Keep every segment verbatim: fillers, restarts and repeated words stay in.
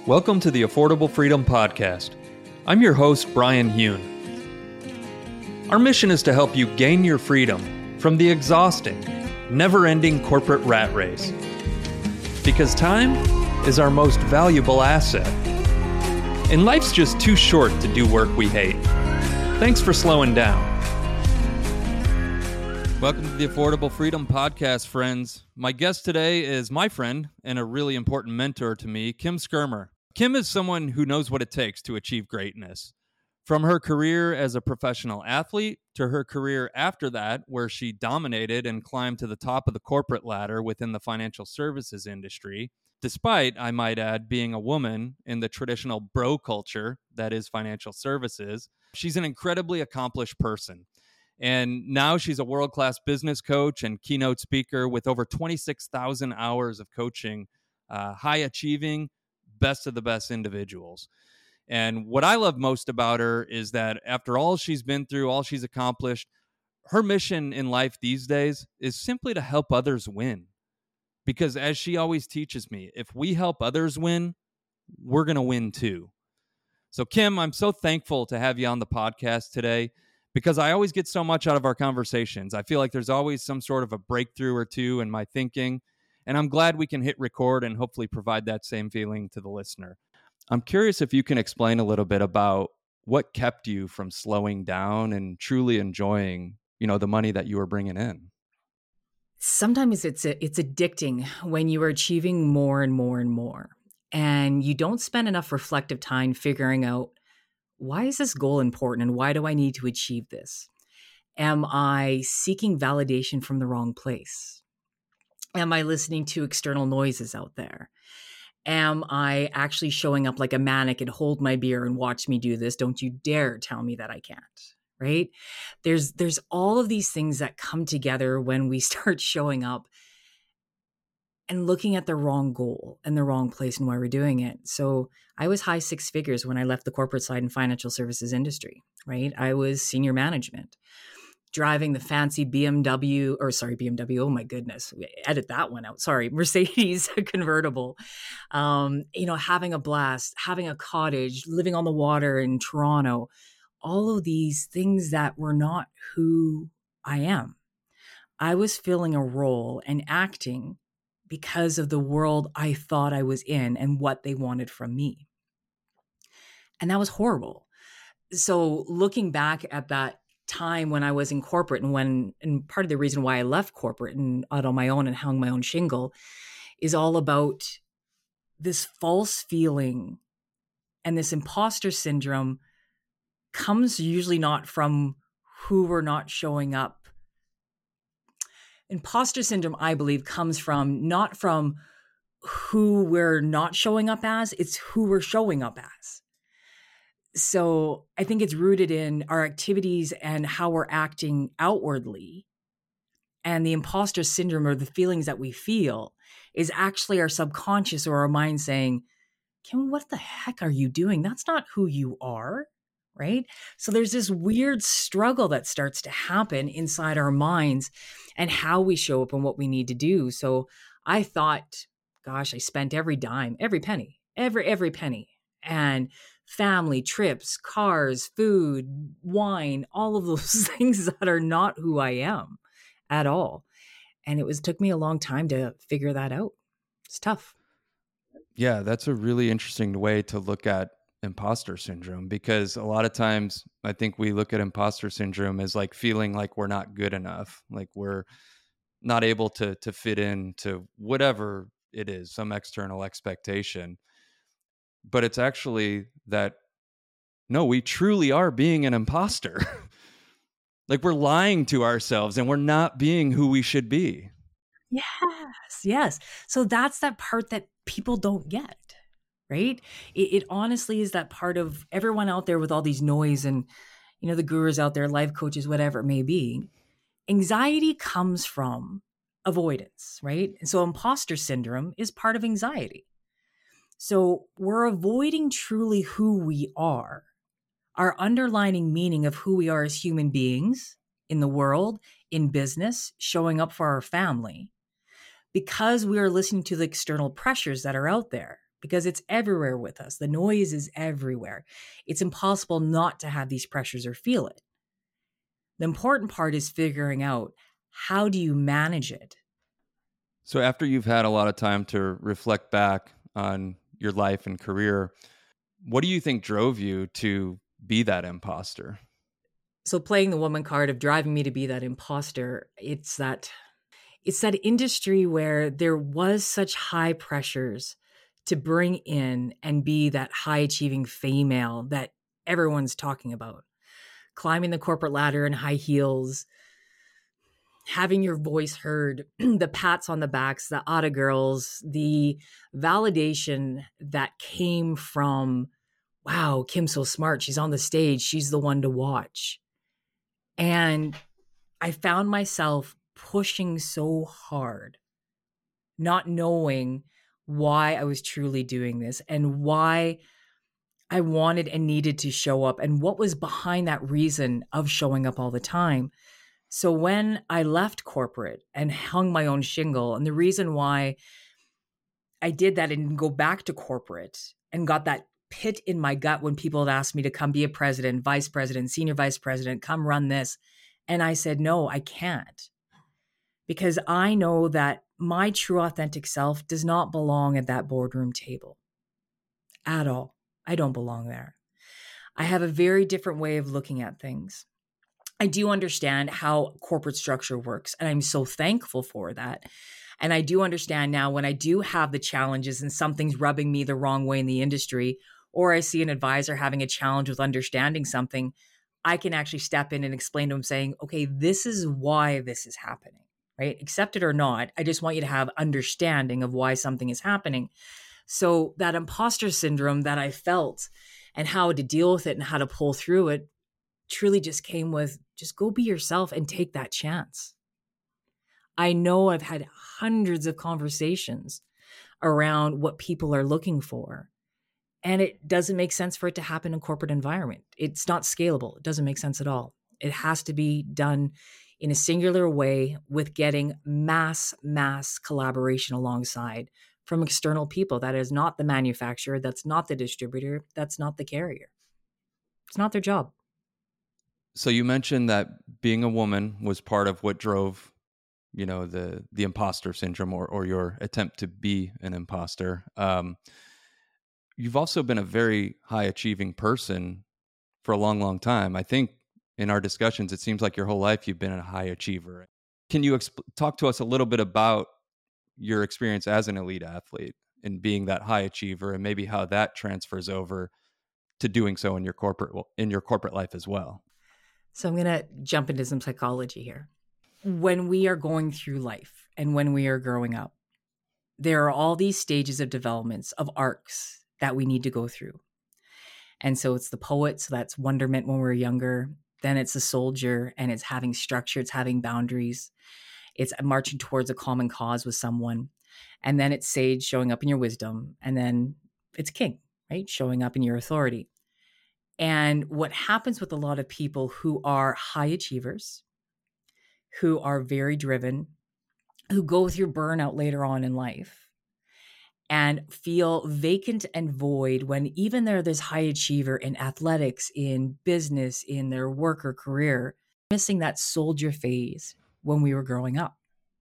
Welcome to the Affordable Freedom Podcast. I'm your host, Brian Hune. Our mission is to help you gain your freedom from the exhausting, never-ending corporate rat race. Because time is our most valuable asset. And life's just too short to do work we hate. Thanks for slowing down. Welcome to the Affordable Freedom Podcast, friends. My guest today is my friend and a really important mentor to me, Kim Skirmer. Kim is someone who knows what it takes to achieve greatness. From her career as a professional athlete to her career after that, where she dominated and climbed to the top of the corporate ladder within the financial services industry, despite, I might add, being a woman in the traditional bro culture that is financial services. She's an incredibly accomplished person. And now she's a world-class business coach and keynote speaker with over twenty-six thousand hours of coaching, uh, high-achieving, best of the best individuals. And what I love most about her is that after all she's been through, all she's accomplished, her mission in life these days is simply to help others win. Because as she always teaches me, if we help others win, we're going to win too. So Kim, I'm so thankful to have you on the podcast today because I always get so much out of our conversations. I feel like there's always some sort of a breakthrough or two in my thinking. And I'm glad we can hit record and hopefully provide that same feeling to the listener. I'm curious if you can explain a little bit about what kept you from slowing down and truly enjoying, you know, the money that you were bringing in. Sometimes it's it's addicting when you are achieving more and more and more, and you don't spend enough reflective time figuring out, why is this goal important and why do I need to achieve this? Am I seeking validation from the wrong place? Am I listening to external noises out there? Am I actually showing up like a mannequin, hold my beer and watch me do this? Don't you dare tell me that I can't, right? There's, there's all of these things that come together when we start showing up and looking at the wrong goal and the wrong place and why we're doing it. So I was high six figures when I left the corporate side and financial services industry, right? I was senior management, driving the fancy B M W, or sorry, B M W, oh my goodness, edit that one out. Sorry, Mercedes convertible, um, you know, having a blast, having a cottage, living on the water in Toronto, all of these things that were not who I am. I was filling a role and acting because of the world I thought I was in and what they wanted from me. And that was horrible. So looking back at that time when I was in corporate and when, and part of the reason why I left corporate and out on my own and hung my own shingle is all about this false feeling and this imposter syndrome comes usually not from who we're not showing up. Imposter syndrome, I believe, comes from not from who we're not showing up as, it's who we're showing up as. So I think it's rooted in our activities and how we're acting outwardly. And the imposter syndrome, or the feelings that we feel, is actually our subconscious or our mind saying, Kim, what the heck are you doing? That's not who you are, right? So there's this weird struggle that starts to happen inside our minds and how we show up and what we need to do. So I thought, gosh, I spent every dime, every penny, every, every penny. And family, trips, cars, food, wine, all of those things that are not who I am at all. And it was took me a long time to figure that out. It's tough. Yeah, that's a really interesting way to look at imposter syndrome, because a lot of times I think we look at imposter syndrome as like feeling like we're not good enough, like we're not able to to fit in to whatever it is, some external expectation. But it's actually that, no, we truly are being an imposter. Like we're lying to ourselves and we're not being who we should be. Yes, yes. So that's that part that people don't get, right? It, it honestly is that part of everyone out there with all these noise and, you know, the gurus out there, life coaches, whatever it may be. Anxiety comes from avoidance, right? And so imposter syndrome is part of anxiety. So we're avoiding truly who we are, our underlying meaning of who we are as human beings in the world, in business, showing up for our family, because we are listening to the external pressures that are out there, because it's everywhere with us. The noise is everywhere. It's impossible not to have these pressures or feel it. The important part is figuring out, how do you manage it? So after you've had a lot of time to reflect back on your life and career, what do you think drove you to be that imposter? So playing the woman card of driving me to be that imposter, it's that it's that industry where there was such high pressures to bring in and be that high achieving female that everyone's talking about. Climbing the corporate ladder in high heels, having your voice heard, the pats on the backs, the Otta girls, the validation that came from, wow, Kim's so smart. She's on the stage. She's the one to watch. And I found myself pushing so hard, not knowing why I was truly doing this and why I wanted and needed to show up and what was behind that reason of showing up all the time. So when I left corporate and hung my own shingle, and the reason why I did that and go back to corporate and got that pit in my gut when people had asked me to come be a president, vice president, senior vice president, come run this. And I said, no, I can't. Because I know that my true authentic self does not belong at that boardroom table at all. I don't belong there. I have a very different way of looking at things. I do understand how corporate structure works, and I'm so thankful for that. And I do understand now when I do have the challenges and something's rubbing me the wrong way in the industry, or I see an advisor having a challenge with understanding something, I can actually step in and explain to them saying, okay, this is why this is happening, right? Accept it or not. I just want you to have understanding of why something is happening. So that imposter syndrome that I felt and how to deal with it and how to pull through it truly just came with just go be yourself and take that chance. I know I've had hundreds of conversations around what people are looking for, and it doesn't make sense for it to happen in a corporate environment. It's not scalable. It doesn't make sense at all. It has to be done in a singular way with getting mass, mass collaboration alongside from external people. That is not the manufacturer. That's not the distributor. That's not the carrier. It's not their job. So you mentioned that being a woman was part of what drove, you know, the the imposter syndrome or or your attempt to be an imposter. Um, you've also been a very high achieving person for a long, long time. I think in our discussions, it seems like your whole life you've been a high achiever. Can you exp- talk to us a little bit about your experience as an elite athlete and being that high achiever, and maybe how that transfers over to doing so in your corporate in your corporate life as well? So I'm going to jump into some psychology here. When we are going through life and when we are growing up, there are all these stages of developments, of arcs that we need to go through. And so it's the poet, so that's wonderment when we're younger. Then it's the soldier, and it's having structure, it's having boundaries. It's marching towards a common cause with someone. And then it's sage, showing up in your wisdom. And then it's king, right? Showing up in your authority. And what happens with a lot of people who are high achievers, who are very driven, who go through burnout later on in life and feel vacant and void when even they're this high achiever in athletics, in business, in their work or career, missing that soldier phase when we were growing up.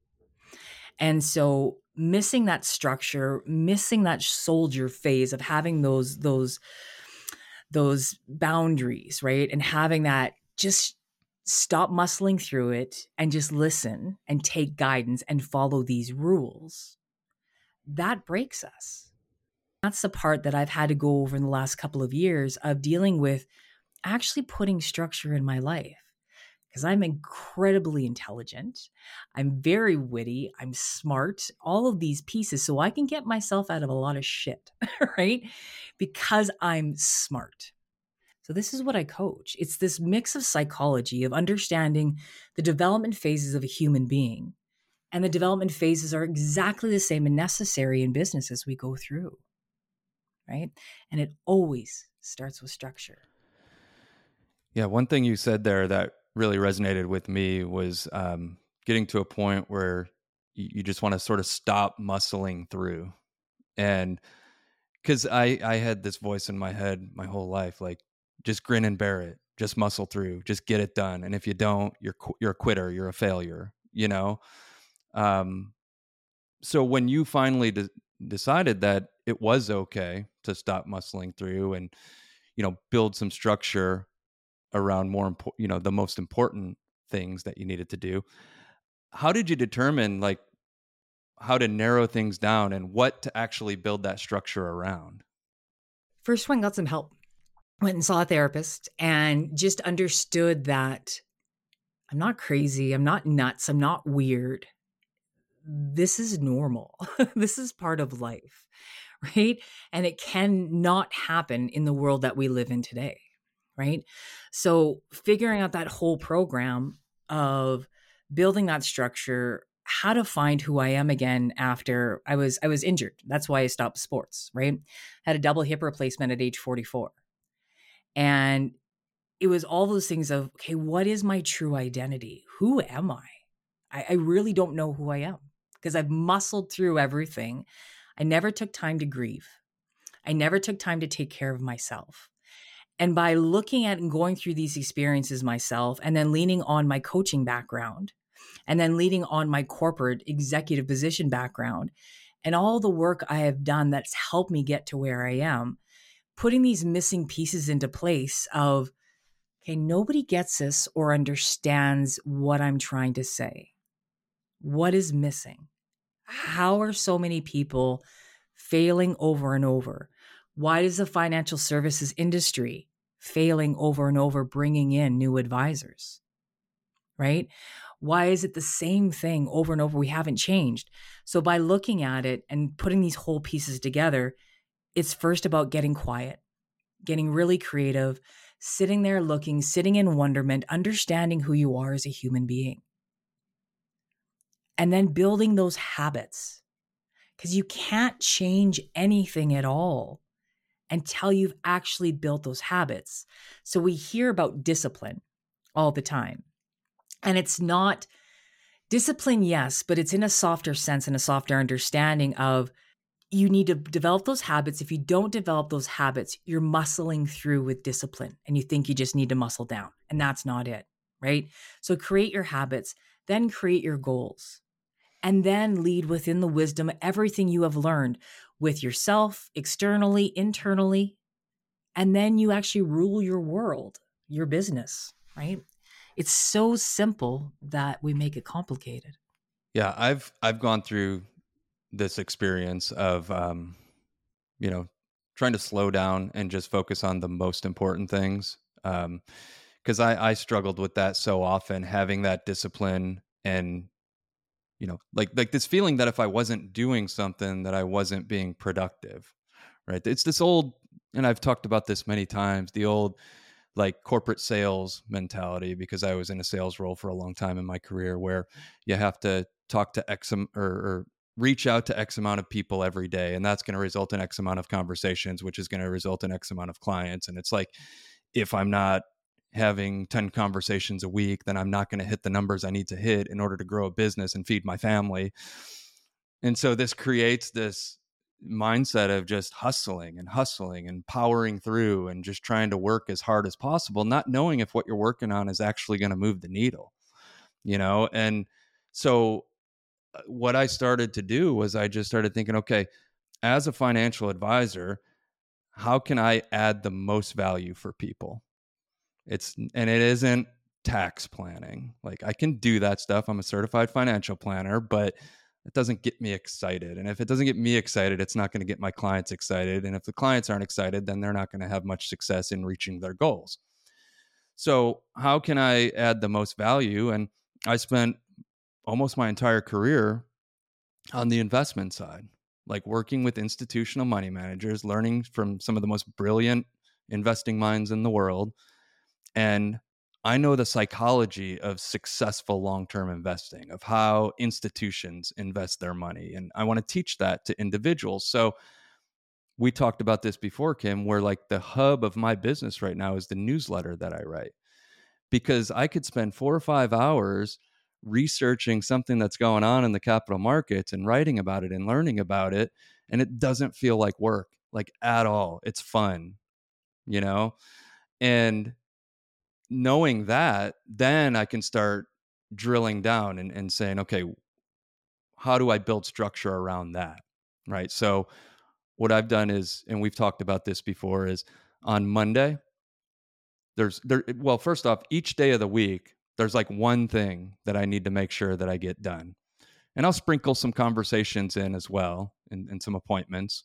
And so missing that structure, missing that soldier phase of having those, those, those boundaries, right? And having that just stop muscling through it and just listen and take guidance and follow these rules. That breaks us. That's the part that I've had to go over in the last couple of years of dealing with actually putting structure in my life. Because I'm incredibly intelligent. I'm very witty. I'm smart, all of these pieces. So I can get myself out of a lot of shit, right? Because I'm smart. So this is what I coach. It's this mix of psychology, of understanding the development phases of a human being. And the development phases are exactly the same and necessary in business as we go through, right? And it always starts with structure. Yeah, one thing you said there that really resonated with me was um, getting to a point where you, you just want to sort of stop muscling through. And Because I, I had this voice in my head my whole life, like, just grin and bear it, just muscle through, just get it done. And if you don't, you're qu- you're a quitter, you're a failure, you know? Um, so when you finally de- decided that it was okay to stop muscling through and, you know, build some structure around more important, you know, the most important things that you needed to do, how did you determine like how to narrow things down and what to actually build that structure around? First one, got some help. Went and saw a therapist and just understood that I'm not crazy. I'm not nuts. I'm not weird. This is normal. This is part of life, right? And it can not happen in the world that we live in today, right? So figuring out that whole program of building that structure, how to find who I am again after I was I was injured. That's why I stopped sports, right? Had a double hip replacement at age forty-four. And it was all those things of, okay, what is my true identity? Who am I? I, I really don't know who I am because I've muscled through everything. I never took time to grieve. I never took time to take care of myself. And by looking at and going through these experiences myself and then leaning on my coaching background and then leaning on my corporate executive position background and all the work I have done that's helped me get to where I am, putting these missing pieces into place of, okay, nobody gets this or understands what I'm trying to say. What is missing? How are so many people failing over and over? Why is the financial services industry failing over and over, bringing in new advisors, right? Why is it the same thing over and over? We haven't changed. So by looking at it and putting these whole pieces together, it's first about getting quiet, getting really creative, sitting there looking, sitting in wonderment, understanding who you are as a human being. And then building those habits, because you can't change anything at all until you've actually built those habits. So we hear about discipline all the time. And it's not discipline, yes, but it's in a softer sense and a softer understanding of you need to develop those habits. If you don't develop those habits, you're muscling through with discipline and you think you just need to muscle down. And that's not it, right? So create your habits, then create your goals, and then lead within the wisdom, everything you have learned with yourself, externally, internally. And then you actually rule your world, your business, right? It's so simple that we make it complicated. Yeah, I've I've gone through this experience of um, you know, trying to slow down and just focus on the most important things. Um, because I I struggled with that so often, having that discipline and you know, like like this feeling that if I wasn't doing something, that I wasn't being productive, right? It's this old, and I've talked about this many times, the old like corporate sales mentality, because I was in a sales role for a long time in my career where you have to talk to X am- or, or reach out to X amount of people every day. And that's going to result in X amount of conversations, which is going to result in X amount of clients. And it's like, if I'm not having ten conversations a week, then I'm not going to hit the numbers I need to hit in order to grow a business and feed my family. And so this creates this mindset of just hustling and hustling and powering through and just trying to work as hard as possible, not knowing if what you're working on is actually going to move the needle, you know? And so uh, what I started to do was I just started thinking, okay, as a financial advisor, how can I add the most value for people? It's, and it isn't tax planning. Like I can do that stuff. I'm a certified financial planner, but it doesn't get me excited. And if it doesn't get me excited, it's not going to get my clients excited. And if the clients aren't excited, then they're not going to have much success in reaching their goals. So how can I add the most value? And I spent almost my entire career on the investment side, like working with institutional money managers, learning from some of the most brilliant investing minds in the world. And I know the psychology of successful long-term investing, of how institutions invest their money. And I want to teach that to individuals. So we talked about this before, Kim, where like the hub of my business right now is the newsletter that I write, because I could spend four or five hours researching something that's going on in the capital markets and writing about it and learning about it. And it doesn't feel like work. like at all. It's fun, you know? And knowing that, then I can start drilling down and, and saying, okay, how do I build structure around that? Right. So what I've done is, and we've talked about this before, is on Monday, there's there well, first off, each day of the week, there's like one thing that I need to make sure that I get done. And I'll sprinkle some conversations in as well and, and some appointments.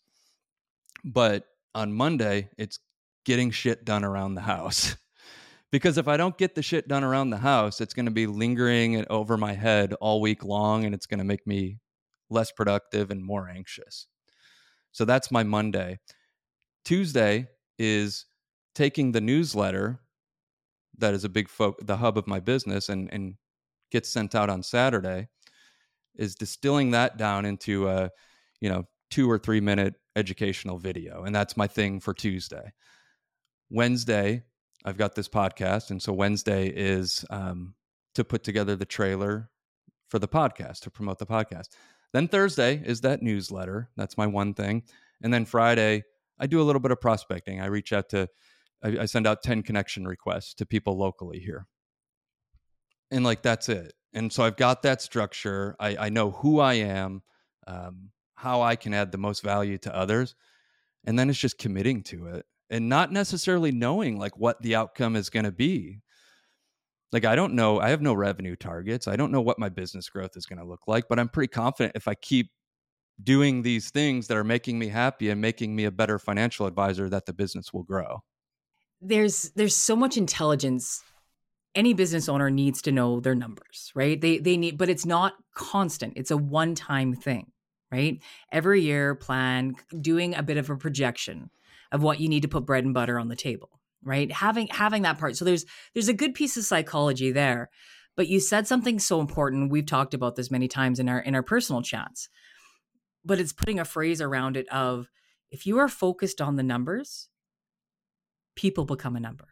But on Monday, it's getting shit done around the house. Because if I don't get the shit done around the house, it's going to be lingering over my head all week long, and it's going to make me less productive and more anxious. So that's my Monday. Tuesday is taking the newsletter that is a big fo- the hub of my business and and gets sent out on Saturday, is distilling that down into a, you know, two or three minute educational video. And that's my thing for Tuesday. Wednesday, I've got this podcast. And so Wednesday is um, to put together the trailer for the podcast, to promote the podcast. Then Thursday is that newsletter. That's my one thing. And then Friday, I do a little bit of prospecting. I reach out to, I, I send out ten connection requests to people locally here. And like, that's it. And so I've got that structure. I, I know who I am, um, how I can add the most value to others. And then it's just committing to it and not necessarily knowing like what the outcome is going to be. Like, I don't know, I have no revenue targets. I don't know what my business growth is going to look like, but I'm pretty confident if I keep doing these things that are making me happy and making me a better financial advisor, that the business will grow. There's there's so much intelligence. Any business owner needs to know their numbers, right? They they need, but it's not constant. It's a one-time thing, right? Every year plan, doing a bit of a projection of what you need to put bread and butter on the table, right? Having having that part. So there's there's a good piece of psychology there. But you said something so important. We've talked about this many times in our in our personal chats. But it's putting a phrase around it of, if you are focused on the numbers, people become a number.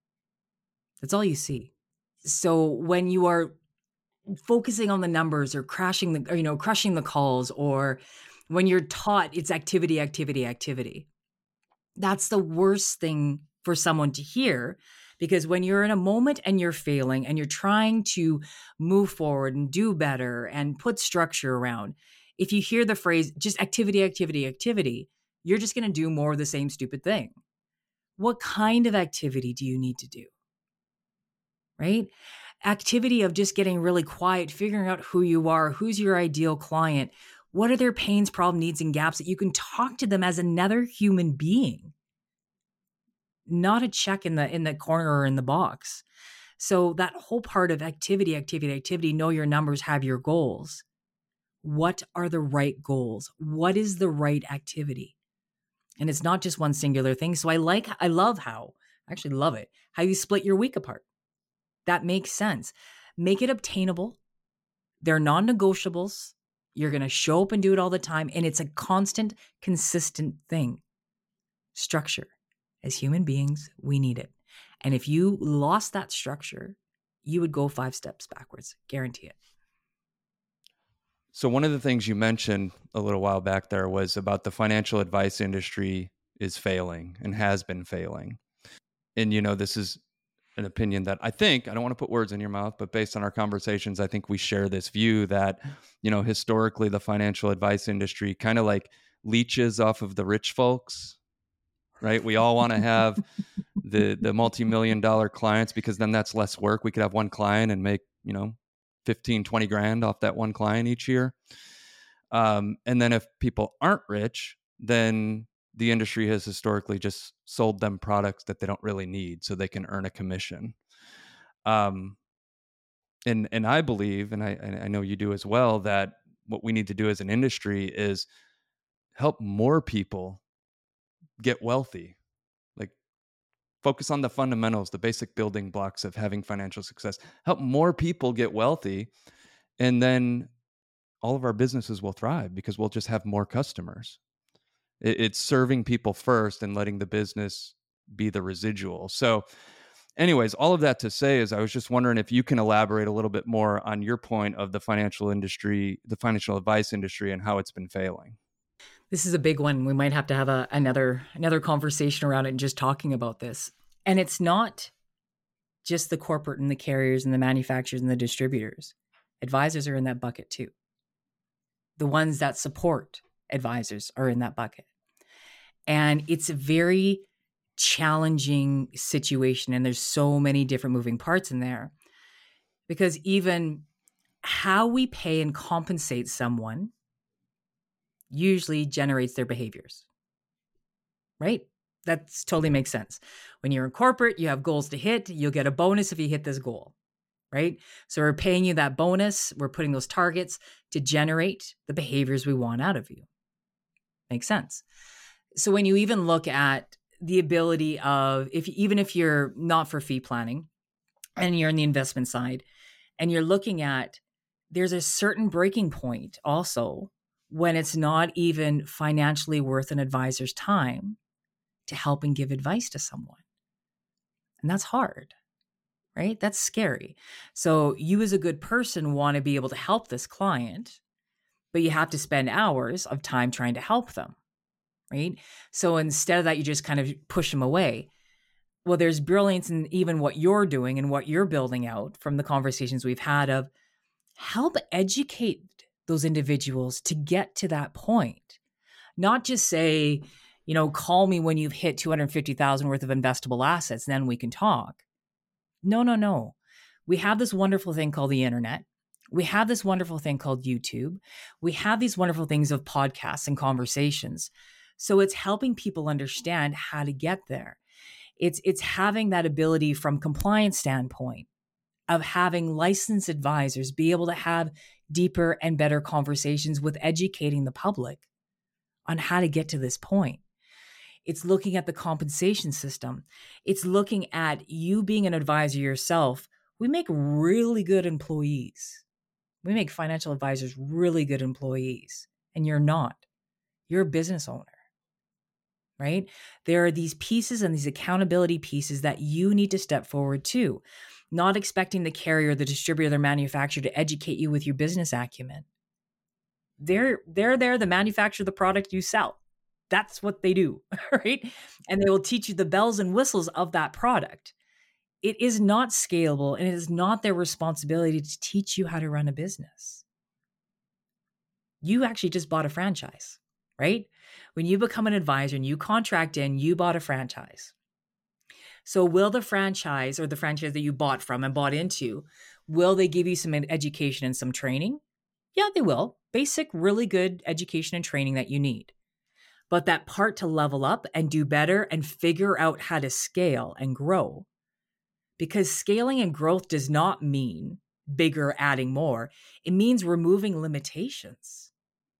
That's all you see. So when you are focusing on the numbers or crashing the, or, you know, crushing the calls, or when you're taught it's activity, activity, activity, that's the worst thing for someone to hear. Because when you're in a moment and you're failing and you're trying to move forward and do better and put structure around, if you hear the phrase just activity, activity, activity, you're just going to do more of the same stupid thing. What kind of activity do you need to do? Right? Activity of just getting really quiet, figuring out who you are, who's your ideal client, what are their pains, problems, needs, and gaps, that you can talk to them as another human being, not a check in the in the corner or in the box. So that whole part of activity, activity, activity, know your numbers, have your goals. What are the right goals? What is the right activity? And it's not just one singular thing. So I like, I love how, I actually love it, how you split your week apart. That makes sense. Make it obtainable. They're non-negotiables. You're going to show up and do it all the time. And it's a constant, consistent thing. Structure. As human beings, we need it. And if you lost that structure, you would go five steps backwards. Guarantee it. So one of the things you mentioned a little while back there was about the financial advice industry is failing and has been failing. And, you know, this is an opinion that I think, I don't want to put words in your mouth, but based on our conversations, I think we share this view that, you know, historically the financial advice industry kind of like leeches off of the rich folks, right? We all want to have the the multi-million dollar clients because then that's less work. We could have one client and make, you know, fifteen, twenty grand off that one client each year. Um, and then if people aren't rich, then the industry has historically just sold them products that they don't really need so they can earn a commission. Um, and and I believe, and I, I know you do as well, that what we need to do as an industry is help more people get wealthy. Like, focus on the fundamentals, the basic building blocks of having financial success. Help more people get wealthy, and then all of our businesses will thrive because we'll just have more customers. It's serving people first and letting the business be the residual. So anyways, all of that to say is I was just wondering if you can elaborate a little bit more on your point of the financial industry, the financial advice industry, and how it's been failing. This is a big one. We might have to have a, another another conversation around it and just talking about this. And it's not just the corporate and the carriers and the manufacturers and the distributors. Advisors are in that bucket too. The ones that support advisors are in that bucket. And it's a very challenging situation. And there's so many different moving parts in there, because even how we pay and compensate someone usually generates their behaviors, right? That totally makes sense. When you're in corporate, you have goals to hit. You'll get a bonus if you hit this goal, right? So we're paying you that bonus. We're putting those targets to generate the behaviors we want out of you. Makes sense. So when you even look at the ability of, if even if you're not for fee planning and you're in the investment side and you're looking at, there's a certain breaking point also when it's not even financially worth an advisor's time to help and give advice to someone. And that's hard, right? That's scary. So you as a good person want to be able to help this client, but you have to spend hours of time trying to help them, right? So instead of that, you just kind of push them away. Well, there's brilliance in even what you're doing and what you're building out from the conversations we've had of help educate those individuals to get to that point. Not just say, you know, call me when you've hit two hundred fifty thousand worth of investable assets, then we can talk. No, no, no. We have this wonderful thing called the internet. We have this wonderful thing called YouTube. We have these wonderful things of podcasts and conversations. So it's helping people understand how to get there. It's, it's having that ability from compliance standpoint of having licensed advisors be able to have deeper and better conversations with educating the public on how to get to this point. It's looking at the compensation system. It's looking at you being an advisor yourself. We make really good employees. We make financial advisors really good employees, and you're not. You're a business owner, right? There are these pieces and these accountability pieces that you need to step forward to, not expecting the carrier, the distributor, the manufacturer to educate you with your business acumen. They're, they're there to manufacture the product you sell. That's what they do, right? And they will teach you the bells and whistles of that product. It is not scalable, and it is not their responsibility to teach you how to run a business. You actually just bought a franchise, right? When you become an advisor and you contract in, you bought a franchise. So will the franchise or the franchise that you bought from and bought into, will they give you some education and some training? Yeah, they will. Basic, really good education and training that you need. But that part to level up and do better and figure out how to scale and grow. Because scaling and growth does not mean bigger, adding more. It means removing limitations.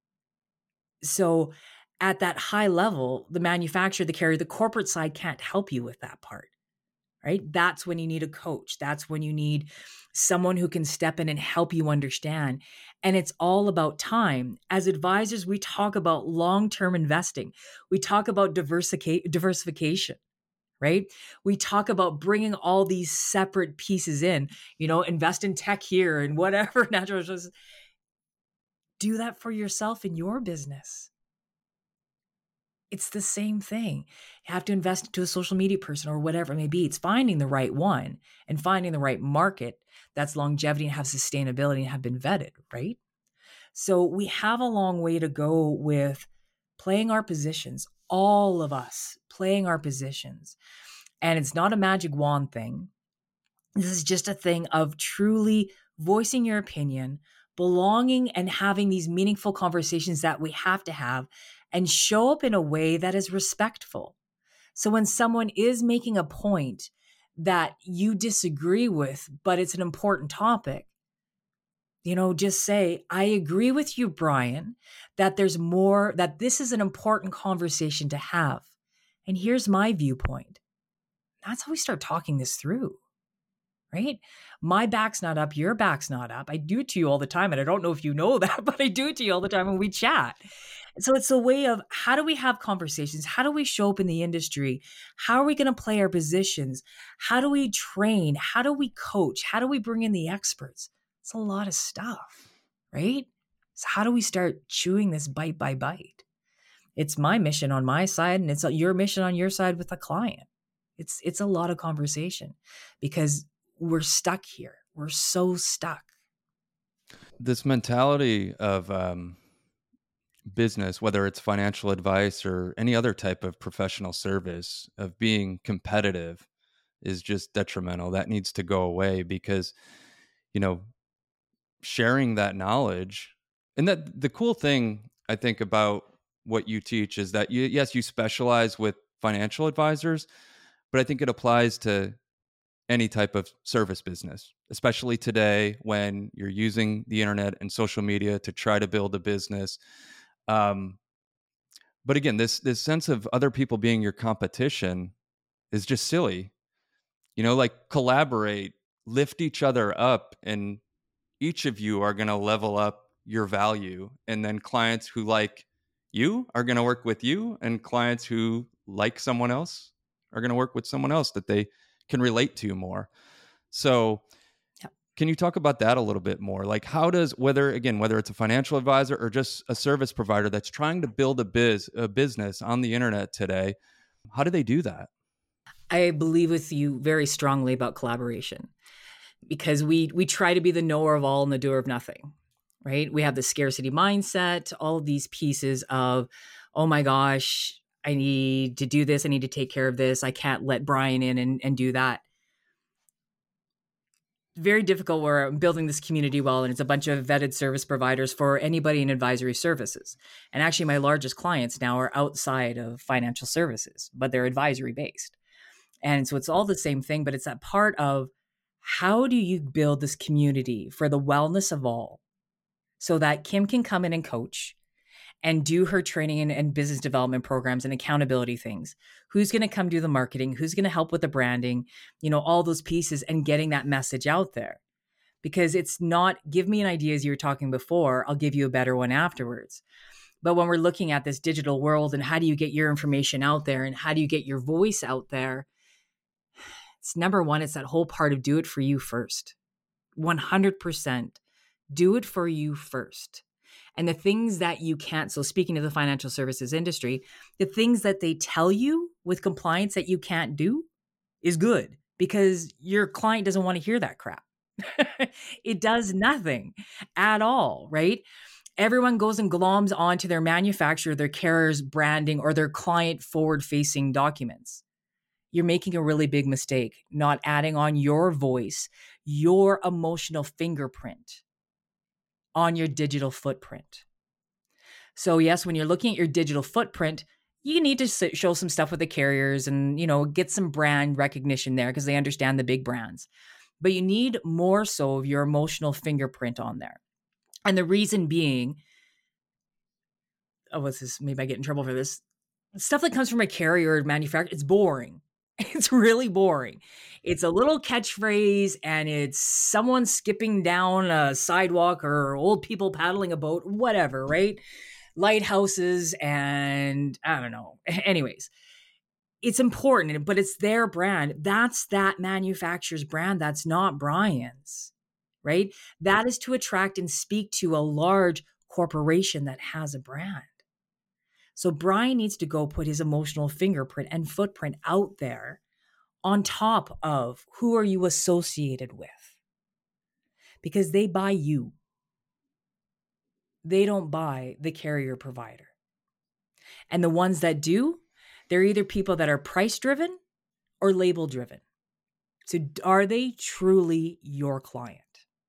So at that high level, the manufacturer, the carrier, the corporate side can't help you with that part, right? That's when you need a coach. That's when you need someone who can step in and help you understand. And it's all about time. As advisors, we talk about long-term investing. We talk about diversica- diversification, right? We talk about bringing all these separate pieces in, you know, invest in tech here and whatever, natural resources. Do that for yourself in your business. It's the same thing. You have to invest into a social media person or whatever it may be. It's finding the right one and finding the right market that's longevity and have sustainability and have been vetted, right? So we have a long way to go with playing our positions, all of us playing our positions. And it's not a magic wand thing. This is just a thing of truly voicing your opinion, belonging, and having these meaningful conversations that we have to have and show up in a way that is respectful. So when someone is making a point that you disagree with, but it's an important topic, you know, just say, I agree with you, Brian, that there's more, that this is an important conversation to have. And here's my viewpoint. That's how we start talking this through, right? My back's not up, your back's not up. I do it to you all the time. And I don't know if you know that, but I do it to you all the time when we chat. So it's a way of, how do we have conversations? How do we show up in the industry? How are we going to play our positions? How do we train? How do we coach? How do we bring in the experts? It's a lot of stuff, right? So how do we start chewing this bite by bite? It's my mission on my side, and it's your mission on your side with the client. It's it's a lot of conversation because we're stuck here. We're so stuck. This mentality of um, business, whether it's financial advice or any other type of professional service, of being competitive is just detrimental. That needs to go away because, you know, sharing that knowledge. And that the cool thing I think about what you teach is that you, yes, you specialize with financial advisors, but I think it applies to any type of service business, especially today when you're using the internet and social media to try to build a business. Um, but again, this this sense of other people being your competition is just silly. You know, like collaborate, lift each other up, and each of you are going to level up your value. And then clients who like you are going to work with you, and clients who like someone else are going to work with someone else that they can relate to more. So Yep. Can you talk about that a little bit more? Like how does, whether, again, whether it's a financial advisor or just a service provider that's trying to build a biz, a business on the internet today, how do they do that? I believe with you very strongly about collaboration because we we try to be the knower of all and the doer of nothing, right? We have the scarcity mindset, all of these pieces of, oh my gosh, I need to do this. I need to take care of this. I can't let Brian in and, and do that. Very difficult where I'm building this community well, and it's a bunch of vetted service providers for anybody in advisory services. And actually, my largest clients now are outside of financial services, but they're advisory based. And so it's all the same thing, but it's that part of how do you build this community for the wellness of all so that Kim can come in and coach and do her training and, and business development programs and accountability things. Who's going to come do the marketing? Who's going to help with the branding? You know, all those pieces and getting that message out there. Because it's not, give me an idea as you were talking before, I'll give you a better one afterwards. But when we're looking at this digital world and how do you get your information out there and how do you get your voice out there? It's number one, it's that whole part of do it for you first. one hundred percent. Do it for you first. And the things that you can't, so speaking to the financial services industry, the things that they tell you with compliance that you can't do is good because your client doesn't want to hear that crap. It does nothing at all, right? Everyone goes and gloms onto their manufacturer, their carrier's branding, or their client forward-facing documents. You're making a really big mistake, not adding on your voice, your emotional fingerprint on your digital footprint. So yes, when you're looking at your digital footprint, you need to show some stuff with the carriers and, you know, get some brand recognition there because they understand the big brands. But you need more so of your emotional fingerprint on there. And the reason being, oh, what's this? Maybe I get in trouble for this. Stuff that comes from a carrier or manufacturer, it's boring. It's really boring. It's a little catchphrase and it's someone skipping down a sidewalk or old people paddling a boat, whatever, right? Lighthouses and I don't know. Anyways, it's important, but it's their brand. That's that manufacturer's brand. That's not Brian's, right? That is to attract and speak to a large corporation that has a brand. So Brian needs to go put his emotional fingerprint and footprint out there on top of who are you associated with? Because they buy you. They don't buy the carrier provider. And the ones that do, they're either people that are price driven or label driven. So are they truly your client?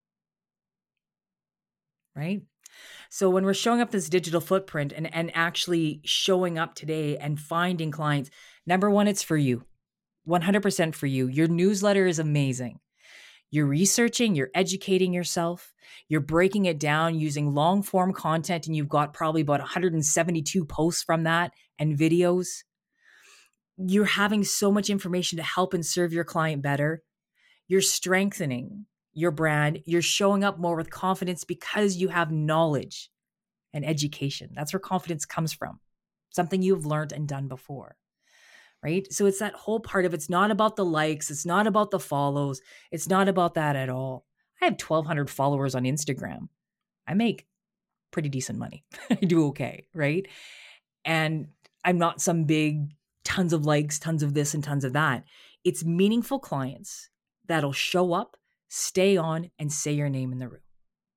Right? So when we're showing up this digital footprint and, and actually showing up today and finding clients, number one, it's for you. one hundred percent for you. Your newsletter is amazing. You're researching, you're educating yourself, you're breaking it down using long form content, and you've got probably about one hundred seventy-two posts from that and videos. You're having so much information to help and serve your client better. You're strengthening your brand. You're showing up more with confidence because you have knowledge and education. That's where confidence comes from. Something you've learned and done before, right? So it's that whole part of it's not about the likes. It's not about the follows. It's not about that at all. I have twelve hundred followers on Instagram. I make pretty decent money. I do okay, right? And I'm not some big tons of likes, tons of this and tons of that. It's meaningful clients that'll show up, stay on, and say your name in the room.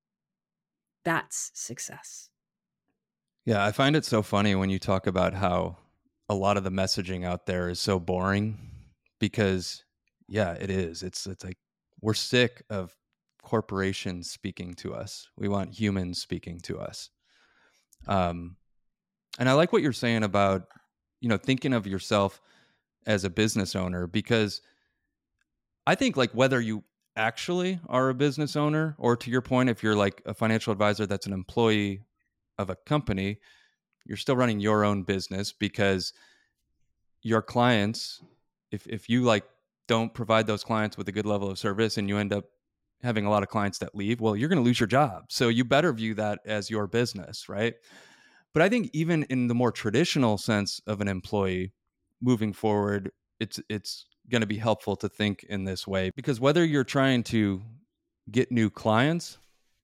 That's success. Yeah, I find it so funny when you talk about how a lot of the messaging out there is so boring because, yeah, it is. It's it's like we're sick of corporations speaking to us. We want humans speaking to us. Um, and I like what you're saying about, you know, thinking of yourself as a business owner, because I think like whether you actually are a business owner or, to your point, if you're like a financial advisor that's an employee of a company, you're still running your own business, because your clients, if if you like don't provide those clients with a good level of service and you end up having a lot of clients that leave, well, you're going to lose your job. So you better view that as your business, right? But I think even in the more traditional sense of an employee moving forward, it's it's going to be helpful to think in this way, because whether you're trying to get new clients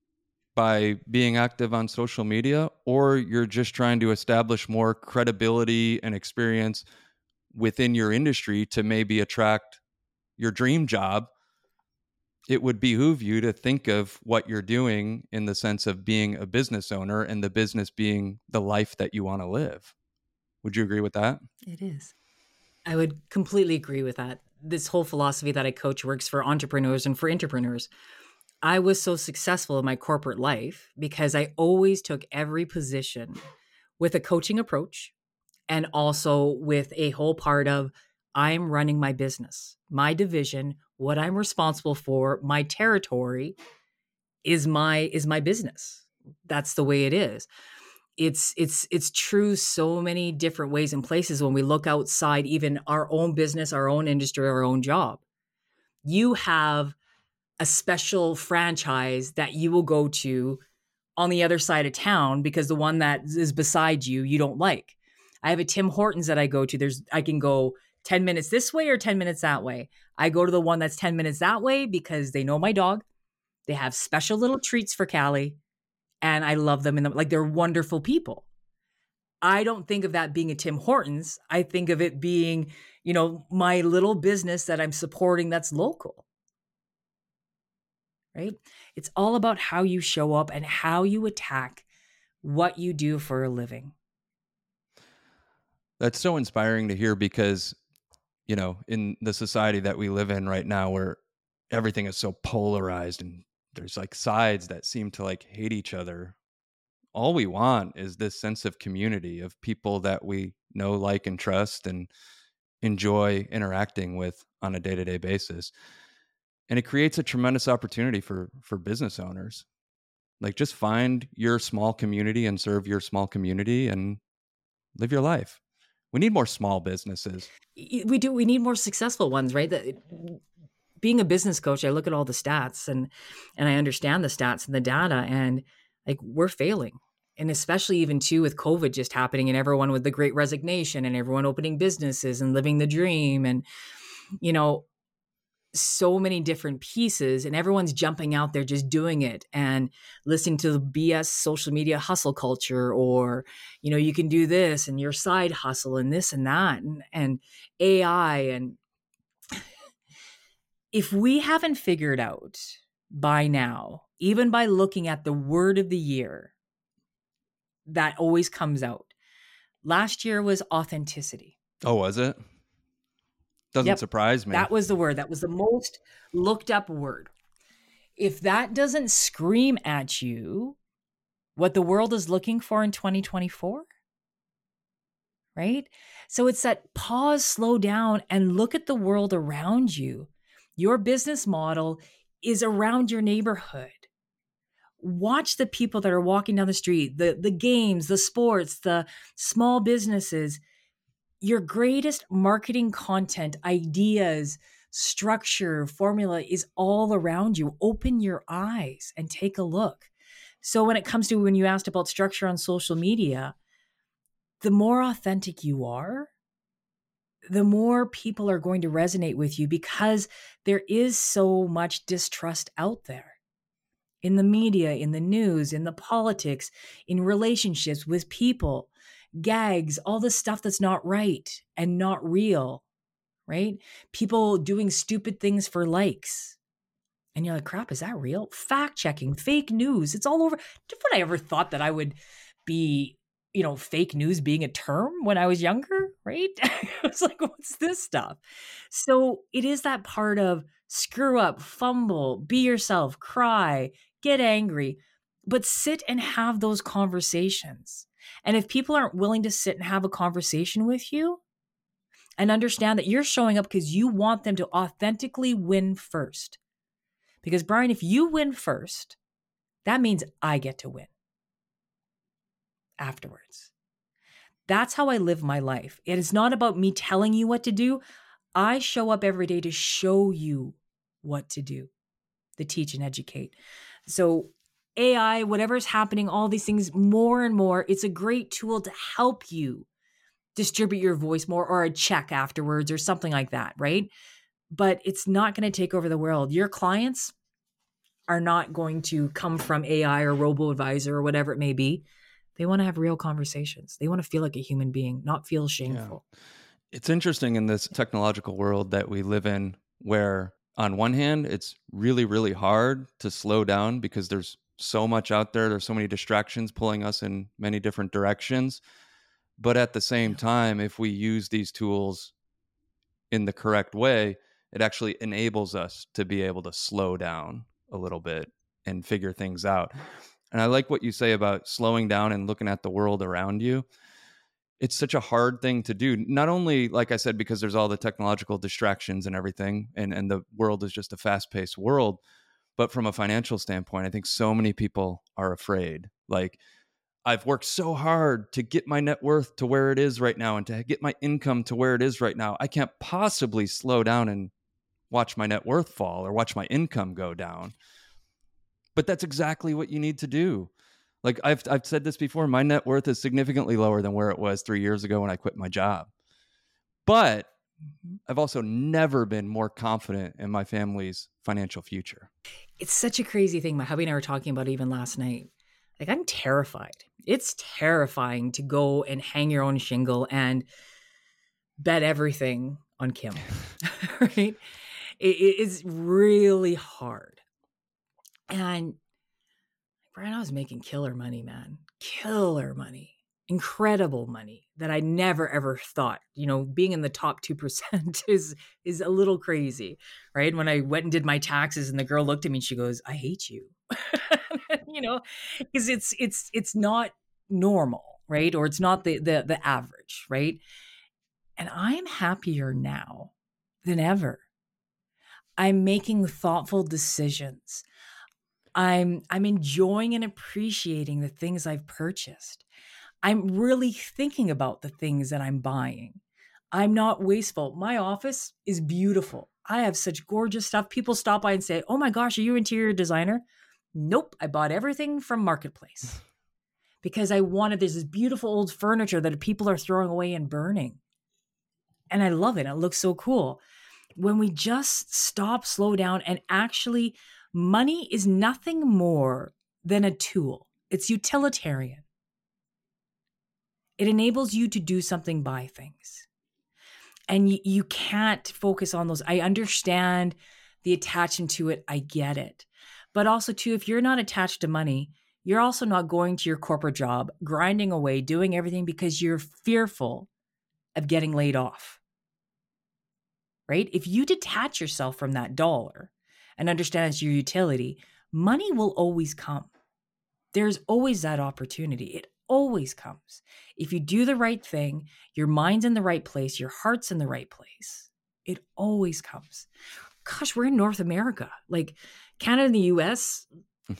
by being active on social media, or you're just trying to establish more credibility and experience within your industry to maybe attract your dream job, it would behoove you to think of what you're doing in the sense of being a business owner and the business being the life that you want to live. Would you agree with that? It is. I would completely agree with that. This whole philosophy that I coach works for entrepreneurs and for entrepreneurs. I was so successful in my corporate life because I always took every position with a coaching approach, and also with a whole part of I'm running my business, my division, what I'm responsible for, my territory is my is my business. That's the way it is. It's it's it's true so many different ways and places when we look outside even our own business, our own industry, our own job. You have a special franchise that you will go to on the other side of town because the one that is beside you, you don't like. I have a Tim Hortons that I go to. There's, I can go ten minutes this way or ten minutes that way. I go to the one that's ten minutes that way because they know my dog. They have special little treats for Callie, and I love them. And like, they're wonderful people. I don't think of that being a Tim Hortons. I think of it being, you know, my little business that I'm supporting that's local. Right? It's all about how you show up and how you attack what you do for a living. That's so inspiring to hear, because, you know, in the society that we live in right now, where everything is so polarized and there's like sides that seem to like hate each other, all we want is this sense of community of people that we know, like, and trust and enjoy interacting with on a day-to-day basis. And it creates a tremendous opportunity for for business owners. Like, just find your small community and serve your small community and live your life. We need more small businesses. We do. We need more successful ones, right? That, being a business coach, I look at all the stats and and I understand the stats and the data, and like, we're failing. And especially even too with COVID just happening and everyone with the great resignation and everyone opening businesses and living the dream, and, you know, so many different pieces, and everyone's jumping out there just doing it and listening to the B S social media hustle culture, or, you know, you can do this and your side hustle and this and that, and, and A I. And if we haven't figured out by now, even by looking at the word of the year that always comes out, last year was authenticity. Oh, was it? Doesn't yep. surprise me. That was the word. That was the most looked up word. If that doesn't scream at you what the world is looking for in twenty twenty-four, right? So it's that pause, slow down, and look at the world around you. Your business model is around your neighborhood. Watch the people that are walking down the street, the, the games, the sports, the small businesses. Your greatest marketing content, ideas, structure, formula is all around you. Open your eyes and take a look. So when it comes to, when you asked about structure on social media, the more authentic you are, the more people are going to resonate with you, because there is so much distrust out there in the media, in the news, in the politics, in relationships with people. gags, all this stuff that's not right and not real, right? People doing stupid things for likes. And you're like, crap, is that real? Fact checking, fake news. It's all over. Would I ever thought that I would be, you know, fake news being a term when I was younger, right? I was like, what's this stuff? So it is that part of screw up, fumble, be yourself, cry, get angry, but sit and have those conversations. And if people aren't willing to sit and have a conversation with you and understand that you're showing up because you want them to authentically win first. Because Brian, if you win first, that means I get to win afterwards. That's how I live my life. It is not about me telling you what to do. I show up every day to show you what to do, to teach and educate. So A I, whatever's happening, all these things, more and more, it's a great tool to help you distribute your voice more, or a check afterwards or something like that, right? But it's not going to take over the world. Your clients are not going to come from A I or robo-advisor or whatever it may be. They want to have real conversations. They want to feel like a human being, not feel shameful. Yeah. It's interesting in this technological world that we live in, where on one hand, it's really, really hard to slow down because there's so much out there. There's so many distractions pulling us in many different directions. But at the same time, if we use these tools in the correct way, it actually enables us to be able to slow down a little bit and figure things out. And I like what you say about slowing down and looking at the world around you. It's such a hard thing to do. Not only, like I said, because there's all the technological distractions and everything, and, and the world is just a fast-paced world, but from a financial standpoint, I think so many people are afraid. Like, I've worked so hard to get my net worth to where it is right now and to get my income to where it is right now. I can't possibly slow down and watch my net worth fall or watch my income go down. But that's exactly what you need to do. Like I've I've said this before, my net worth is significantly lower than where it was three years ago when I quit my job. But I've also never been more confident in my family's financial future. It's such a crazy thing. My hubby and I were talking about it even last night. Like, I'm terrified. It's terrifying to go and hang your own shingle and bet everything on Kim, right? It, it is really hard. And Brian, I was making killer money, man. Killer money. Incredible money that I never, ever thought, you know, being in the top two percent is, is a little crazy, right? When I went and did my taxes and the girl looked at me and she goes, I hate you, you know, because it's, it's, it's not normal, right? Or it's not the, the, the average, right? And I'm happier now than ever. I'm making thoughtful decisions. I'm, I'm enjoying and appreciating the things I've purchased. I'm really thinking about the things that I'm buying. I'm not wasteful. My office is beautiful. I have such gorgeous stuff. People stop by and say, oh my gosh, are you an interior designer? Nope. I bought everything from Marketplace because I wanted, there's this beautiful old furniture that people are throwing away and burning. And I love it. It looks so cool. When we just stop, slow down, and actually, money is nothing more than a tool. It's utilitarian. It enables you to do something by things. And you, you can't focus on those. I understand the attachment to it. I get it. But also, too, if you're not attached to money, you're also not going to your corporate job, grinding away, doing everything because you're fearful of getting laid off. Right? If you detach yourself from that dollar and understand it's your utility, money will always come. There's always that opportunity. It always comes. If you do the right thing, your mind's in the right place, your heart's in the right place, it always comes. Gosh, we're in North America. Like Canada and the U S,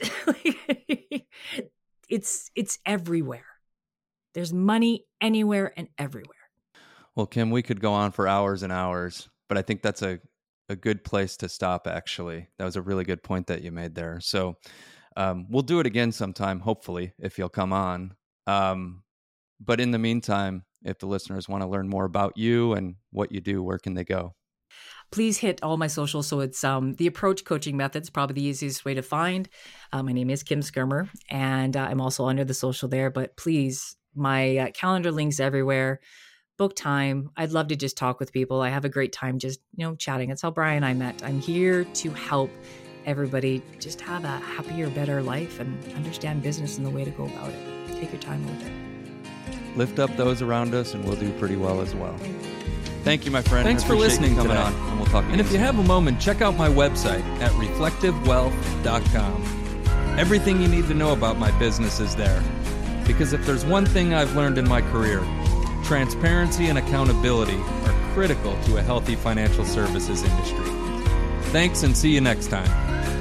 it's it's everywhere. There's money anywhere and everywhere. Well, Kim, we could go on for hours and hours, but I think that's a, a good place to stop, actually. That was a really good point that you made there. So um, we'll do it again sometime, hopefully, if you'll come on. Um, but in the meantime, if the listeners want to learn more about you and what you do, where can they go? Please hit all my socials. So it's um, the Approach Coaching Methods, probably the easiest way to find. Uh, my name is Kim Skirmer, and uh, I'm also under the social there. But please My uh, calendar links everywhere. Book time. I'd love to just talk with people. I have a great time just, you know, chatting. It's how Brian and I met. I'm here to help everybody just have a happier, better life and understand business and the way to go about it. Take your time with it. Lift up those around us and we'll do pretty well as well. Thank you, my friend. Thanks for listening coming today. on, and we'll talk again And if you soon. have a moment, check out my website at reflective wealth dot com. Everything you need to know about my business is there. Because if there's one thing I've learned in my career, transparency and accountability are critical to a healthy financial services industry. Thanks, and see you next time.